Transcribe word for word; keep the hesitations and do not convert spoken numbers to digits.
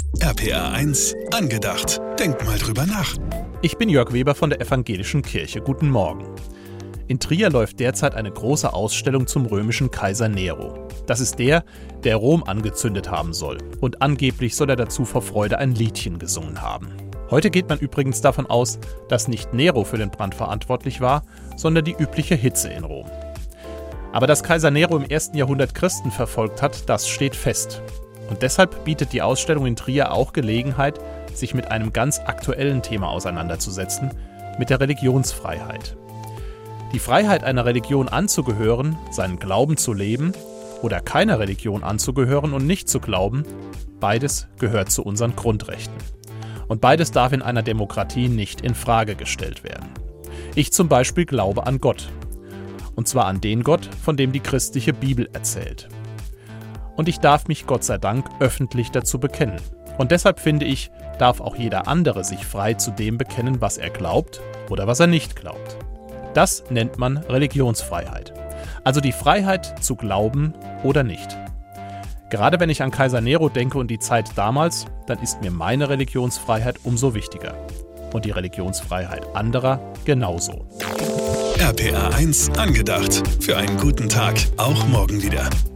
R P R eins angedacht. Denk mal drüber nach. Ich bin Jörg Weber von der Evangelischen Kirche. Guten Morgen. In Trier läuft derzeit eine große Ausstellung zum römischen Kaiser Nero. Das ist der, der Rom angezündet haben soll. Und angeblich soll er dazu vor Freude ein Liedchen gesungen haben. Heute geht man übrigens davon aus, dass nicht Nero für den Brand verantwortlich war, sondern die übliche Hitze in Rom. Aber dass Kaiser Nero im ersten Jahrhundert Christen verfolgt hat, das steht fest. Und deshalb bietet die Ausstellung in Trier auch Gelegenheit, sich mit einem ganz aktuellen Thema auseinanderzusetzen, mit der Religionsfreiheit. Die Freiheit, einer Religion anzugehören, seinen Glauben zu leben oder keiner Religion anzugehören und nicht zu glauben, beides gehört zu unseren Grundrechten. Und beides darf in einer Demokratie nicht in Frage gestellt werden. Ich zum Beispiel glaube an Gott. Und zwar an den Gott, von dem die christliche Bibel erzählt. Und ich darf mich Gott sei Dank öffentlich dazu bekennen. Und deshalb finde ich, darf auch jeder andere sich frei zu dem bekennen, was er glaubt oder was er nicht glaubt. Das nennt man Religionsfreiheit. Also die Freiheit zu glauben oder nicht. Gerade wenn ich an Kaiser Nero denke und die Zeit damals, dann ist mir meine Religionsfreiheit umso wichtiger. Und die Religionsfreiheit anderer genauso. R P R eins angedacht. Für einen guten Tag, auch morgen wieder.